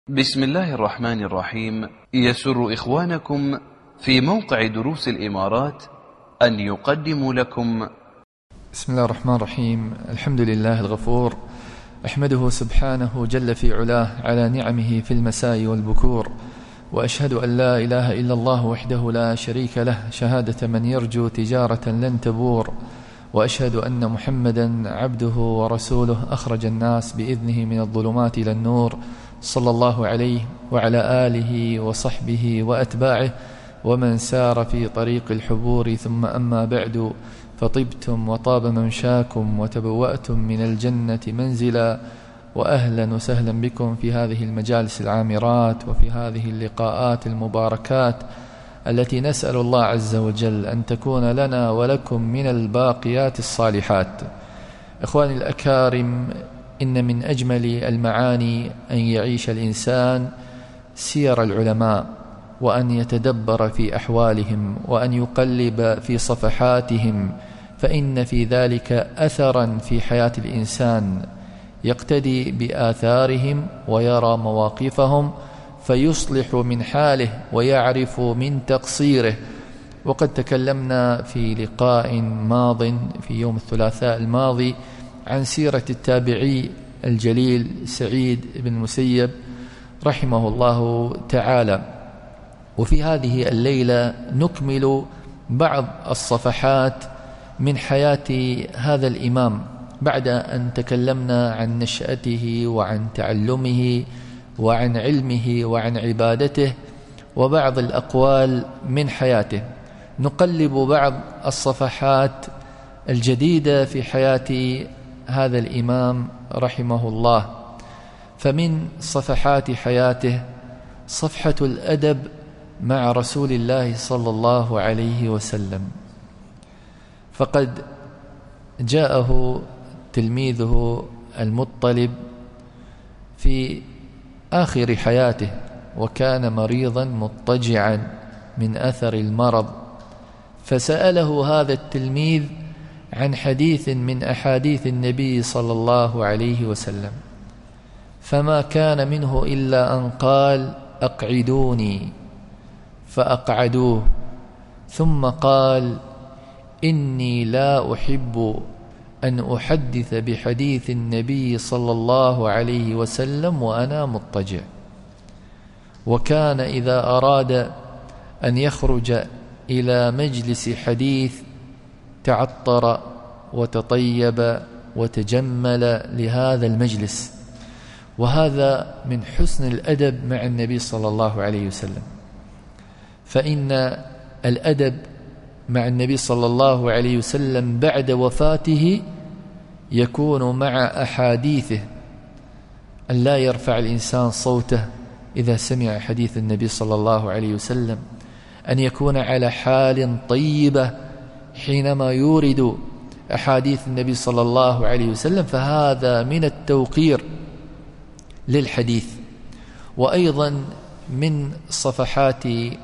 بسم الله الرحمن الرحيم. يسر إخوانكم في موقع دروس الإمارات أن يقدموا لكم بسم الله الرحمن الرحيم. الحمد لله الغفور، أحمده سبحانه جل في علاه على نعمه في المساء والبكور، وأشهد أن لا إله إلا الله وحده لا شريك له شهادة من يرجو تجارة لن تبور، وأشهد أن محمدا عبده ورسوله أخرج الناس بإذنه من الظلمات إلى النور، صلى الله عليه وعلى آله وصحبه وأتباعه ومن سار في طريق الحبور. ثم أما بعد، فطبتم وطاب ممشاكم وتبوأتم من الجنة منزلا، وأهلا وسهلا بكم في هذه المجالس العامرات وفي هذه اللقاءات المباركات التي نسأل الله عز وجل أن تكون لنا ولكم من الباقيات الصالحات. إخواني الأكارم، إن من أجمل المعاني أن يعيش الإنسان سير العلماء، وأن يتدبر في أحوالهم، وأن يقلب في صفحاتهم، فإن في ذلك أثرا في حياة الإنسان، يقتدي بآثارهم ويرى مواقفهم فيصلح من حاله ويعرف من تقصيره. وقد تكلمنا في لقاء ماض في يوم الثلاثاء الماضي عن سيرة التابعي الجليل سعيد بن المسيب رحمه الله تعالى، وفي هذه الليلة نكمل بعض الصفحات من حياة هذا الإمام، بعد أن تكلمنا عن نشأته وعن تعلمه وعن علمه وعن عبادته وبعض الأقوال من حياته. نقلب بعض الصفحات الجديدة في حياة هذا الإمام رحمه الله. فمن صفحات حياته صفحة الأدب مع رسول الله صلى الله عليه وسلم، فقد جاءه تلميذه المطلب في آخر حياته، وكان مريضا مضطجعا من أثر المرض، فسأله هذا التلميذ عن حديث من أحاديث النبي صلى الله عليه وسلم، فما كان منه إلا أن قال: أقعدوني، فأقعدوه، ثم قال: إني لا أحب أن أحدث بحديث النبي صلى الله عليه وسلم وأنا مضطجع. وكان إذا أراد أن يخرج إلى مجلس حديث تعطر وتطيب وتجمل لهذا المجلس، وهذا من حسن الأدب مع النبي صلى الله عليه وسلم. فإن الأدب مع النبي صلى الله عليه وسلم بعد وفاته يكون مع أحاديثه، أن لا يرفع الإنسان صوته إذا سمع حديث النبي صلى الله عليه وسلم، أن يكون على حال طيبة حينما يورد أحاديث النبي صلى الله عليه وسلم، فهذا من التوقير للحديث. وأيضا من صفحات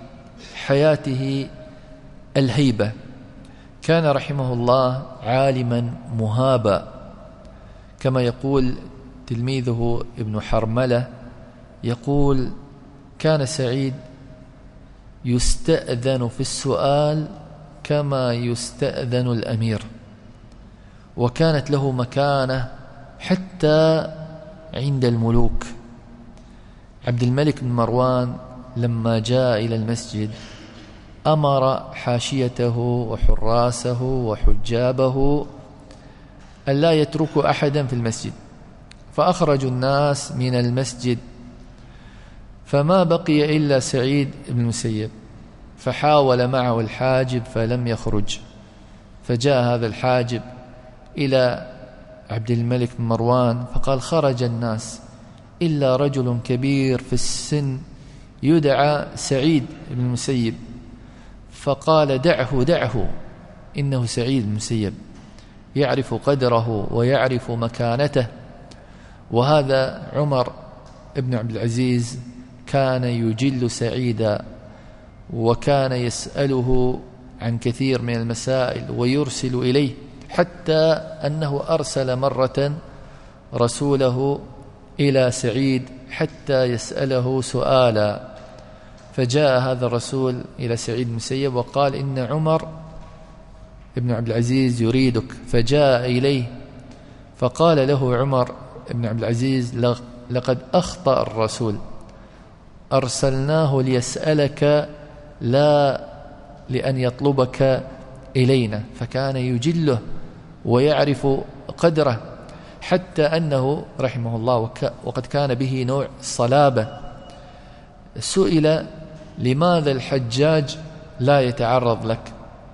حياته الهيبة، كان رحمه الله عالما مهابا، كما يقول تلميذه ابن حرملة، يقول: كان سعيد يستأذن في السؤال كما يستأذن الأمير، وكانت له مكانة حتى عند الملوك. عبد الملك بن مروان لما جاء إلى المسجد أمر حاشيته وحراسه وحجابه أن لا يتركوا أحدا في المسجد، فأخرجوا الناس من المسجد، فما بقي إلا سعيد بن المسيب، فحاول معه الحاجب فلم يخرج، فجاء هذا الحاجب إلى عبد الملك بن مروان فقال: خرج الناس إلا رجل كبير في السن يدعى سعيد بن المسيب. فقال: دعه، إنه سعيد بن المسيب يعرف قدره ويعرف مكانته. وهذا عمر بن عبد العزيز كان يجل سعيدا، وكان يسأله عن كثير من المسائل ويرسل إليه، حتى أنه أرسل مرة رسوله إلى سعيد حتى يسأله سؤالا. فجاء هذا الرسول إلى سعيد بن المسيب وقال إن عمر بن عبد العزيز يريدك. فجاء إليه فقال له عمر بن عبد العزيز لقد أخطأ الرسول، أرسلناه ليسألك لا لأن يطلبك إلينا. فكان يجله ويعرف قدره، حتى أنه رحمه الله وقد كان به نوع صلابة سئل لماذا الحجاج لا يتعرض لك؟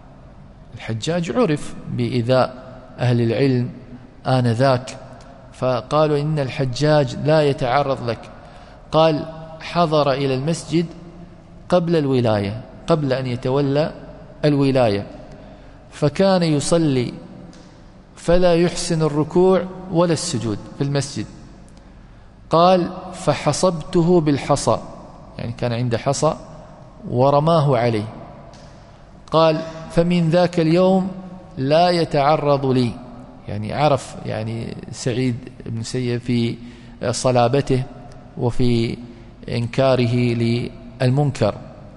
الحجاج عرف بإيذاء أهل العلم آنذاك، فقالوا إن الحجاج لا يتعرض لك. قال حضر إلى المسجد قبل الولاية، قبل أن يتولى الولاية، فكان يصلي فلا يحسن الركوع ولا السجود في المسجد. قال فحصبته بالحصى، يعني كان عنده حصى ورماه عليه. قال فمن ذاك اليوم لا يتعرض لي، يعني عرف يعني سعيد بن المسيب في صلابته وفي إنكاره للمنكر.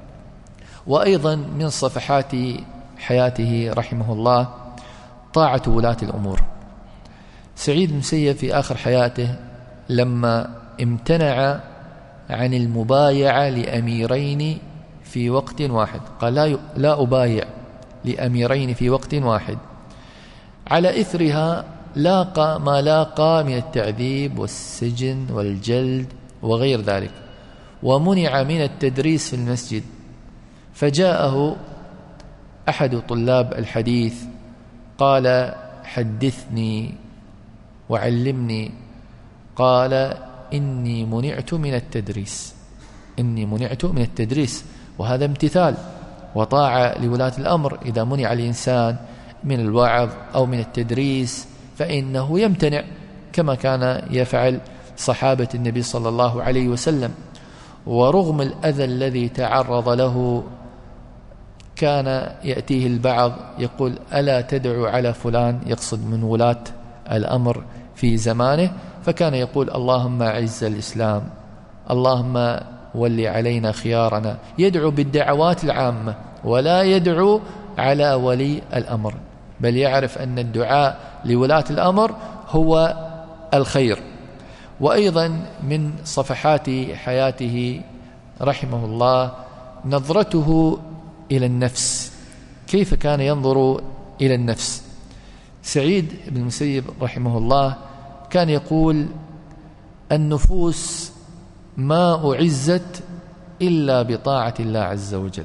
وأيضا من صفحات حياته رحمه الله طاعة ولاة الأمور. سعيد بن المسيب في آخر حياته لما امتنع عن المبايعة لأميرين في وقت واحد، قال لا أبايع لأميرين في وقت واحد، على إثرها لاقى ما لاقى من التعذيب والسجن والجلد وغير ذلك، ومنع من التدريس في المسجد. فجاءه أحد طلاب الحديث قال حدثني وعلمني. قال إني منعت من التدريس، إني منعت من التدريس. وهذا امتثال وطاعة لولاة الأمر. إذا منع الإنسان من الوعظ أو من التدريس فإنه يمتنع، كما كان يفعل صحابة النبي صلى الله عليه وسلم. ورغم الأذى الذي تعرض له كان يأتيه البعض يقول ألا تدعو على فلان، يقصد من ولاة الأمر في زمانه، فكان يقول اللهم أعز الإسلام، اللهم ولي علينا خيارنا، يدعو بالدعوات العامة ولا يدعو على ولي الأمر، بل يعرف أن الدعاء لولاة الأمر هو الخير. وأيضا من صفحات حياته رحمه الله نظرته إلى النفس، كيف كان ينظر إلى النفس. سعيد بن المسيب رحمه الله كان يقول النفوس ما أعزت إلا بطاعة الله عز وجل،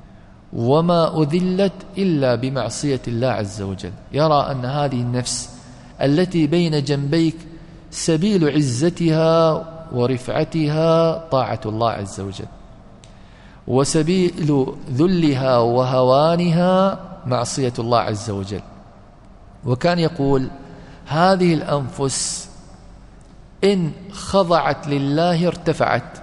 وما أذلت إلا بمعصية الله عز وجل. يرى أن هذه النفس التي بين جنبيك سبيل عزتها ورفعتها طاعة الله عز وجل، وسبيل ذلها وهوانها معصية الله عز وجل. وكان يقول هذه الأنفس إن خضعت لله ارتفعت،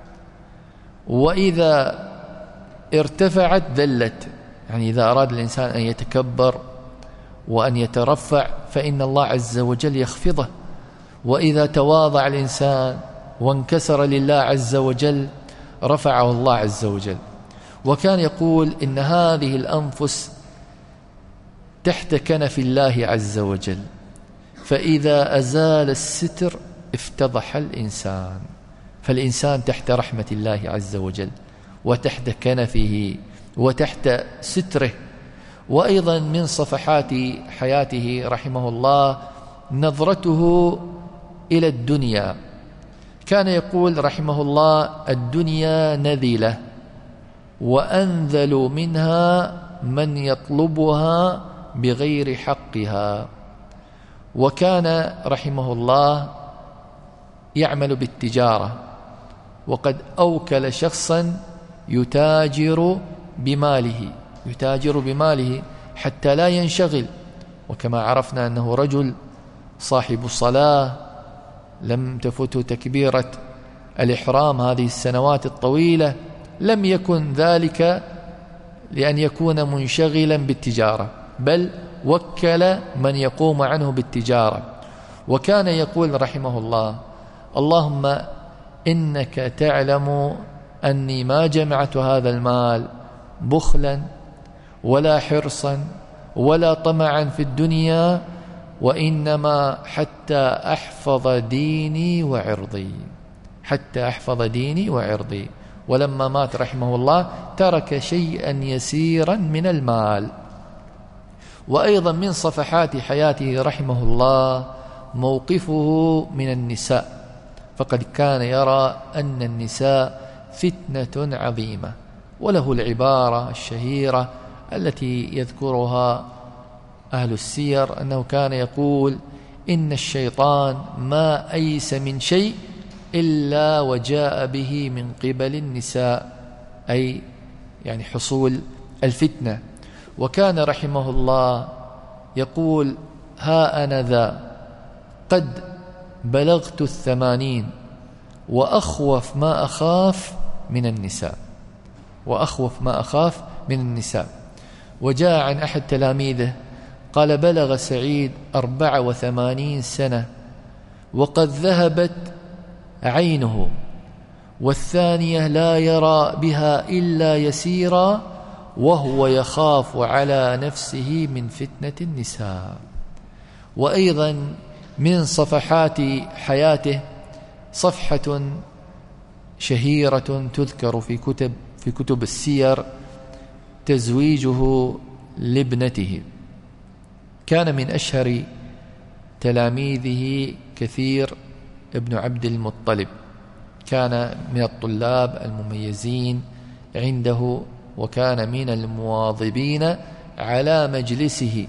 وإذا ارتفعت ذلت. يعني إذا أراد الإنسان أن يتكبر وأن يترفع فإن الله عز وجل يخفضه، وإذا تواضع الإنسان وانكسر لله عز وجل رفعه الله عز وجل. وكان يقول إن هذه الأنفس تحت كنف الله عز وجل، فإذا أزال الستر افتضح الإنسان. فالإنسان تحت رحمة الله عز وجل وتحت كنفه وتحت ستره. وأيضا من صفحات حياته رحمه الله نظرته إلى الدنيا. كان يقول رحمه الله الدنيا نذلة، وأنذل منها من يطلبها بغير حقها. وكان رحمه الله يعمل بالتجارة، وقد أوكل شخصا يتاجر بماله حتى لا ينشغل. وكما عرفنا أنه رجل صاحب صلاة لم تفته تكبيرة الإحرام هذه السنوات الطويلة، لم يكن ذلك لأن يكون منشغلا بالتجارة، بل وكل من يقوم عنه بالتجارة. وكان يقول رحمه الله اللهم إنك تعلم أني ما جمعت هذا المال بخلا ولا حرصا ولا طمعا في الدنيا، وإنما حتى أحفظ ديني وعرضي، حتى أحفظ ديني وعرضي. ولما مات رحمه الله ترك شيئا يسيرا من المال. وأيضا من صفحات حياته رحمه الله موقفه من النساء، فقد كان يرى أن النساء فتنة عظيمة، وله العبارة الشهيرة التي يذكرها أهل السير أنه كان يقول: إن الشيطان ما أيس من شيء إلا وجاء به من قبل النساء، أي يعني حصول الفتنة. وكان رحمه الله يقول: ها أنا ذا قد بلغت 80 وأخوف ما أخاف من النساء، وأخوف ما أخاف من النساء. وجاء عن أحد تلاميذه قال: بلغ سعيد 84 سنة وقد ذهبت عينه، والثانية لا يرى بها إلا يسيرا، وهو يخاف على نفسه من فتنة النساء. وأيضا من صفحات حياته صفحة شهيرة تذكر في كتب السير، تزويجه لابنته. كان من أشهر تلاميذه كثير ابن عبد المطلب، كان من الطلاب المميزين عنده، وكان من المواظبين على مجلسه.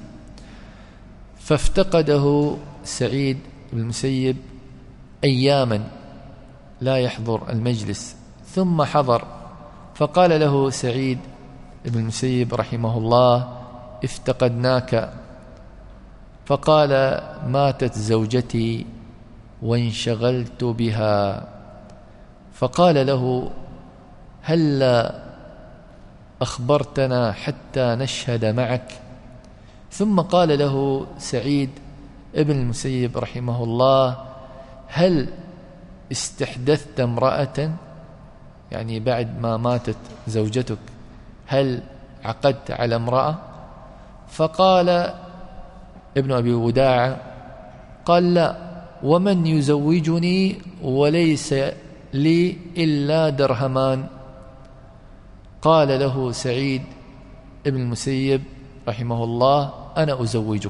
فافتقده سعيد بن المسيب أياما لا يحضر المجلس، ثم حضر، فقال له سعيد بن المسيب رحمه الله: افتقدناك. فقال: ماتت زوجتي وانشغلت بها. فقال له: هلا أخبرتنا حتى نشهد معك؟ ثم قال له سعيد ابن المسيب رحمه الله: هل استحدثت امرأة؟ يعني بعد ما ماتت زوجتك هل عقدت على امرأة؟ فقال ابن أبي وداعة: قال: لا، ومن يزوجني وليس لي إلا درهمان؟ قال له سعيد ابن المسيب رحمه الله: أنا أزوجك.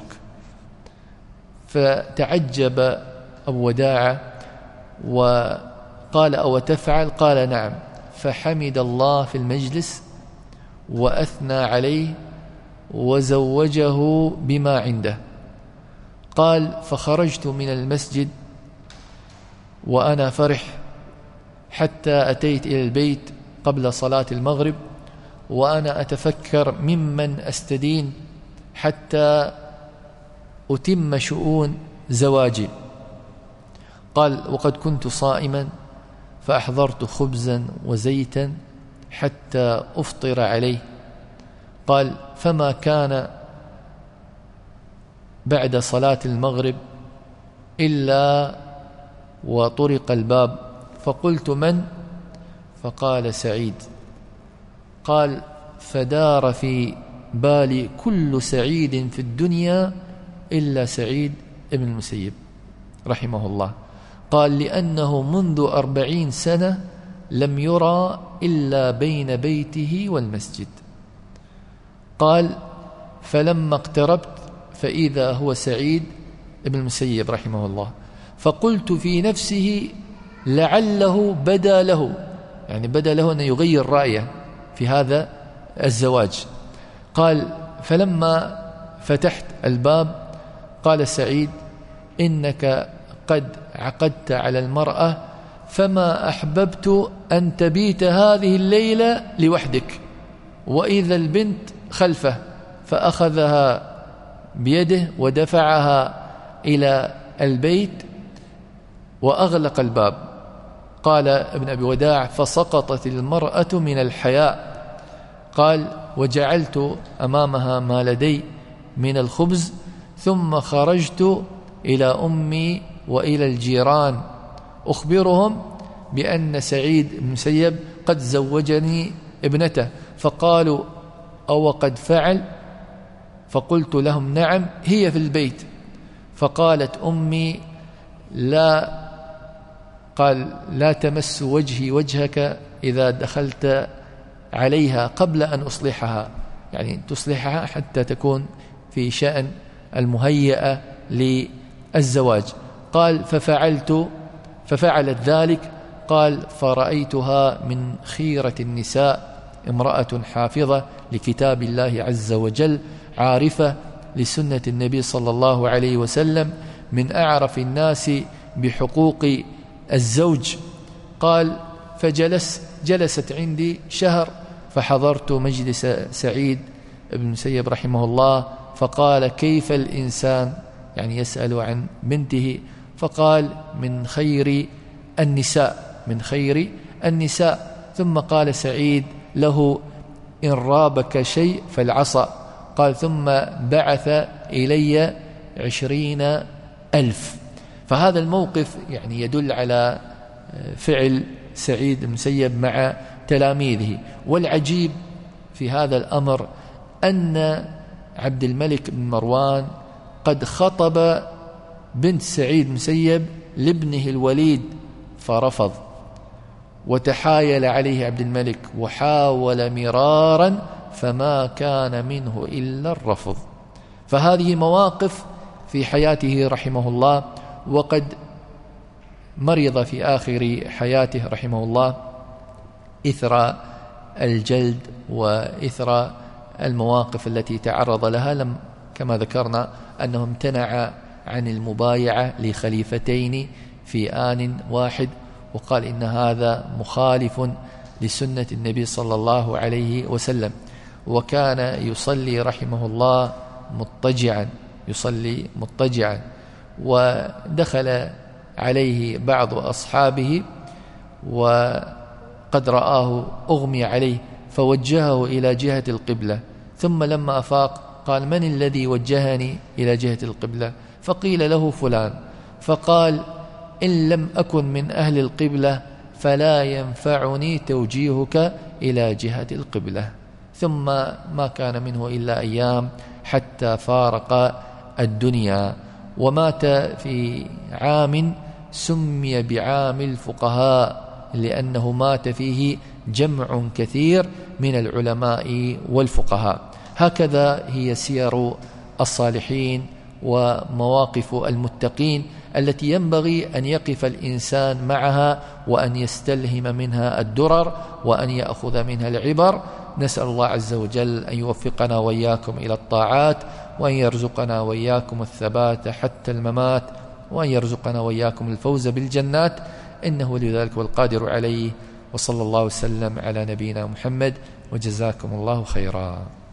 فتعجب أبو وداعة وقال: أو تفعل؟ قال: نعم. فحمد الله في المجلس وأثنى عليه وزوجه بما عنده. قال: فخرجت من المسجد وأنا فرح حتى أتيت إلى البيت قبل صلاة المغرب وأنا أتفكر ممن أستدين حتى أتم شؤون زواجي. قال: وقد كنت صائما فأحضرت خبزا وزيتا حتى أفطر عليه. قال: فما كان بعد صلاة المغرب إلا وطرق الباب، فقلت: من؟ فقال: سعيد. قال: فدار في بالي كل سعيد في الدنيا إلا سعيد ابن المسيب رحمه الله. قال: لأنه منذ 40 سنة لم يرى إلا بين بيته والمسجد. قال: فلما اقتربت فإذا هو سعيد ابن المسيب رحمه الله، فقلت في نفسه لعله بدا له، يعني بدا له أن يغير رأيه في هذا الزواج. قال: فلما فتحت الباب قال سعيد: إنك قد عقدت على المرأة، فما أحببت أن تبيت هذه الليلة لوحدك. وإذا البنت خلفه، فأخذها بيده ودفعها إلى البيت وأغلق الباب. قال ابن أبي وداع: فسقطت المرأة من الحياء. قال: وجعلت أمامها ما لدي من الخبز، ثم خرجت إلى أمي وإلى الجيران أخبرهم بأن سعيد بن المسيب قد زوجني ابنته، فقالوا أو قد فعل؟ فقلت لهم نعم، هي في البيت. فقالت أمي لا تمس وجهي وجهك إذا دخلت عليها قبل أن أصلحها، يعني تصلحها حتى تكون في شأن المهيئة للزواج. قال ففعلت ذلك. قال فرأيتها من خيرة النساء، امرأة حافظة لكتاب الله عز وجل، عارفة لسنة النبي صلى الله عليه وسلم، من أعرف الناس بحقوق الزوج. قال جلست عندي شهر، فحضرت مجلس سعيد بن المسيب رحمه الله، فقال كيف الإنسان، يعني يسأل عن بنته، فقال من خير النساء. ثم قال سعيد له إن رابك شيء فالعصا. قال ثم بعث إلي 20,000. فهذا الموقف يعني يدل على فعل سعيد بن المسيب مع تلاميذه. والعجيب في هذا الأمر أن عبد الملك بن مروان قد خطب بنت سعيد بن المسيب لابنه الوليد فرفض، وتحايل عليه عبد الملك وحاول مرارا فما كان منه إلا الرفض. فهذه مواقف في حياته رحمه الله. وقد مرض في آخر حياته رحمه الله إثر الجلد وإثر المواقف التي تعرض لها، كما ذكرنا أنه امتنع عن المبايعة لخليفتين في آن واحد، وقال إن هذا مخالف لسنة النبي صلى الله عليه وسلم. وكان يصلي رحمه الله مضطجعا، ودخل عليه بعض أصحابه وقد رآه أغمي عليه، فوجهه إلى جهة القبلة، ثم لما أفاق قال من الذي وجهني إلى جهة القبلة؟ فقيل له فلان، فقال إن لم أكن من أهل القبلة فلا ينفعني توجيهك إلى جهة القبلة. ثم ما كان منه إلا أيام حتى فارق الدنيا، ومات في عام سمي بعام الفقهاء، لأنه مات فيه جمع كثير من العلماء والفقهاء. هكذا هي سير الصالحين ومواقف المتقين التي ينبغي أن يقف الإنسان معها، وأن يستلهم منها الدرر، وأن يأخذ منها العبر. نسأل الله عز وجل أن يوفقنا وإياكم إلى الطاعات، وأن يرزقنا وإياكم الثبات حتى الممات، وأن يرزقنا وإياكم الفوز بالجنات، إنه ولي ذلك والقادر عليه. وصلى الله وسلم على نبينا محمد، وجزاكم الله خيرا.